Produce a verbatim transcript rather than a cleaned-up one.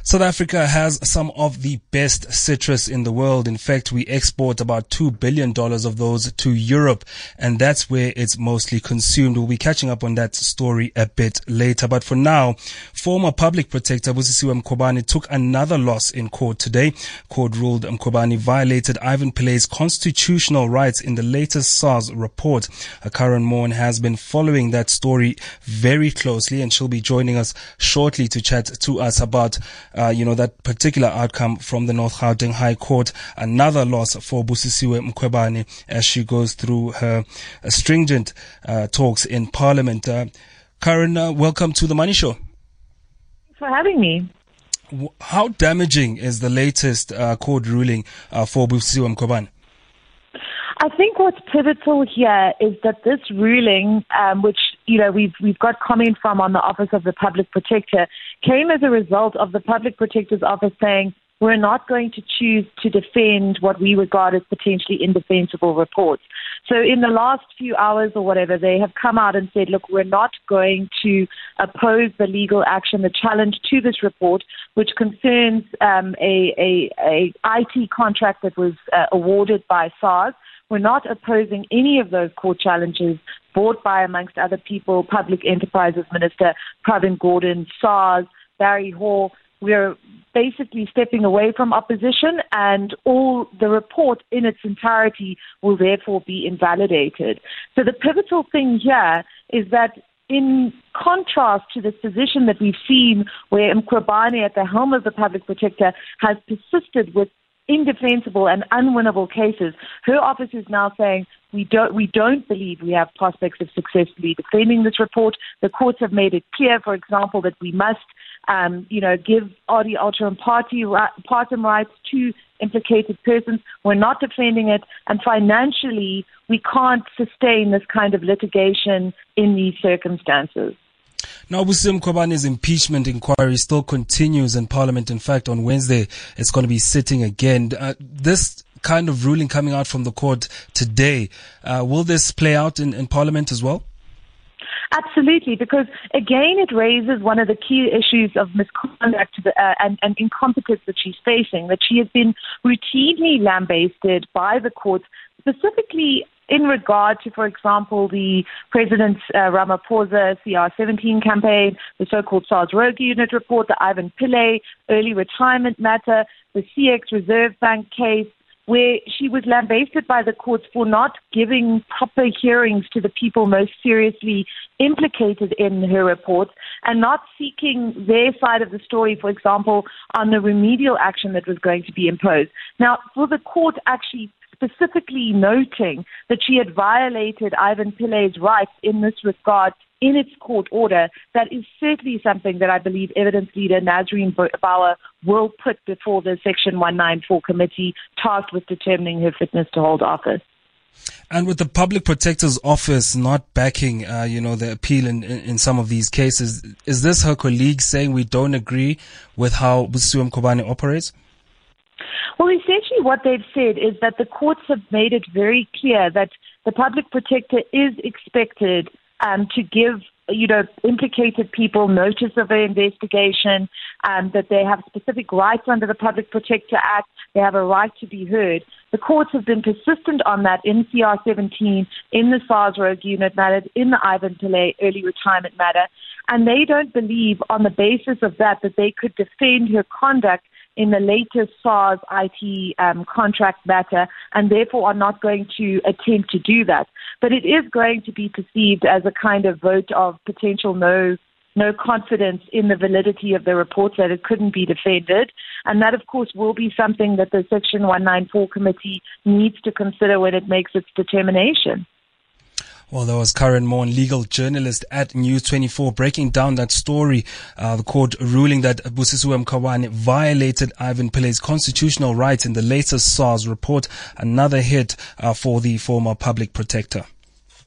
South Africa has some of the best citrus in the world. In fact, we export about two billion dollars of those to Europe, and that's where it's mostly consumed. We'll be catching up on that story a bit later. But for now, former public protector Busisiwe Mkhwebane took another loss in court today. Court ruled Mkhwebane violated Ivan Pilley's constitutional rights in the latest SARS report. Karen Moore has been following that story very closely, and she'll be joining us shortly to chat to us about Uh, you know, that particular outcome from the North Gauteng High Court. Another loss for Busisiwe Mkhwebane as she goes through her uh, stringent uh, talks in Parliament. Uh, Karen, uh, welcome to the Money Show. Thanks for having me. How damaging is the latest uh, court ruling uh, for Busisiwe Mkhwebane? I think what's pivotal here is that this ruling, um, which you know we've we've got comment from on the Office of the Public Protector, came as a result of the Public Protector's Office saying we're not going to choose to defend what we regard as potentially indefensible reports. So in the last few hours or whatever, they have come out and said, look, we're not going to oppose the legal action, the challenge to this report, which concerns um, a, a, a I T contract that was uh, awarded by SARS. We're not opposing any of those court challenges brought by, amongst other people, Public Enterprises Minister Pravin Gordhan, SARS, Barry Hall. We're basically stepping away from opposition, and all the report in its entirety will therefore be invalidated. So the pivotal thing here is that in contrast to this position that we've seen where Mkhwebane at the helm of the Public Protector has persisted with indefensible and unwinnable cases, her office is now saying we don't we don't believe we have prospects of successfully defending this report. The courts have made it clear, for example, that we must um, you know give Adi Alteram party partum rights to implicated persons. We're not defending it, and financially we can't sustain this kind of litigation in these circumstances. Now, Busisiwe Mkhwebane's impeachment inquiry still continues in Parliament. In fact, on Wednesday, it's going to be sitting again. Uh, this kind of ruling coming out from the court today, uh, will this play out in, in Parliament as well? Absolutely, because again, it raises one of the key issues of misconduct uh, and, and incompetence that she's facing, that she has been routinely lambasted by the courts, specifically in regard to, for example, the President's uh, Ramaphosa C R seventeen campaign, the so-called SARS Rogue Unit report, the Ivan Pilley early retirement matter, the C X Reserve Bank case, where she was lambasted by the courts for not giving proper hearings to the people most seriously implicated in her reports and not seeking their side of the story, for example, on the remedial action that was going to be imposed. Now, for the court actually specifically noting that she had violated Ivan Pilley's rights in this regard in its court order, that is certainly something that I believe evidence leader Nazreen Bauer will put before the Section one ninety-four committee tasked with determining her fitness to hold office. And with the Public Protector's Office not backing, uh, you know, the appeal in, in, in some of these cases, is this her colleagues saying we don't agree with how Busisiwe Mkhwebane operates? Well, essentially what they've said is that the courts have made it very clear that the Public Protector is expected um, to give, you know, implicated people notice of an investigation, um, that they have specific rights under the Public Protector Act, they have a right to be heard. The courts have been persistent on that in C R seventeen, in the SARS Rogue Unit matter, in the Ivan Pilley early retirement matter, and they don't believe on the basis of that that they could defend her conduct in the latest SARS I T um, contract matter, and therefore are not going to attempt to do that. But it is going to be perceived as a kind of vote of potential no no confidence in the validity of the reports, that it couldn't be defended. And that, of course, will be something that the Section one ninety-four committee needs to consider when it makes its determination. Well, there was Karen Moore, legal journalist at News twenty-four, breaking down that story, uh, the court ruling that Busisiwe Mkhwebane violated Ivan Pilley's constitutional rights in the latest SARS report. Another hit uh, for the former public protector.